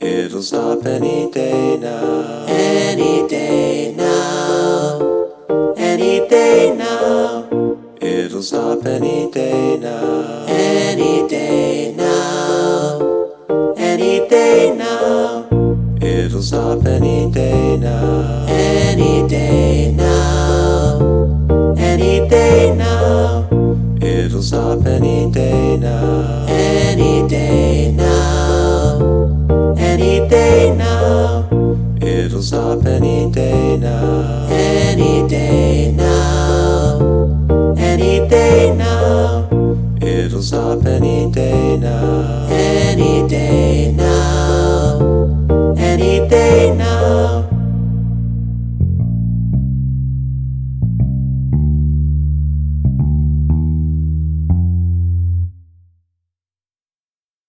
It'll stop any day now. Any day now. Any day now. It'll stop any day now. Any day now. Any day now. It'll stop any day now. Any day now. Any day now. It'll stop any day now. Any day now. Any day now. It'll stop any day now. Any day now. Any day now. It'll stop any day now.